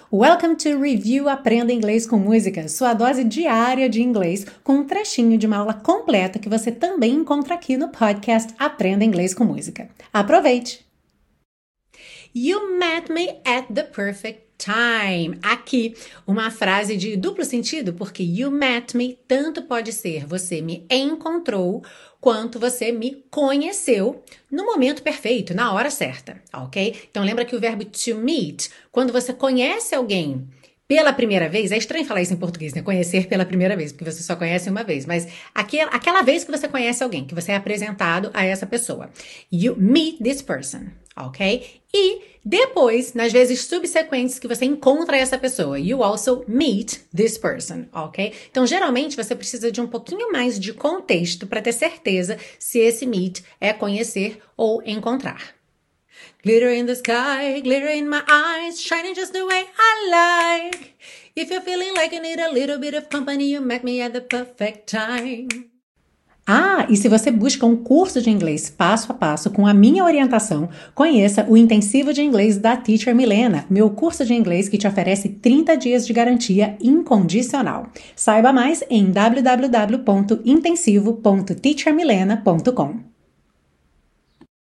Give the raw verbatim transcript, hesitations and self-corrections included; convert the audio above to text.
Welcome to Review Aprenda Inglês com Música, sua dose diária de inglês com um trechinho de uma aula completa que você também encontra aqui no podcast Aprenda Inglês com Música. Aproveite! You met me at the perfect time. Aqui, uma frase de duplo sentido, porque you met me tanto pode ser você me encontrou, quanto você me conheceu no momento perfeito, na hora certa, ok? Então lembra que o verbo to meet, quando você conhece alguém pela primeira vez, é estranho falar isso em português, né? Conhecer pela primeira vez, porque você só conhece uma vez, mas aquela, aquela vez que você conhece alguém, que você é apresentado a essa pessoa. You meet this person, ok? E depois, nas vezes subsequentes que você encontra essa pessoa, you also meet this person, ok? Então, geralmente, você precisa de um pouquinho mais de contexto para ter certeza se esse meet é conhecer ou encontrar. Glitter in the sky, glitter in my eyes, shining just the way I like. If you're feeling like you need a little bit of company, you met me at the perfect time. Ah, e se você busca um curso de inglês passo a passo com a minha orientação, conheça o Intensivo de Inglês da Teacher Milena, meu curso de inglês que te oferece trinta dias de garantia incondicional. Saiba mais em w w w ponto intensivo ponto teacher milena ponto com.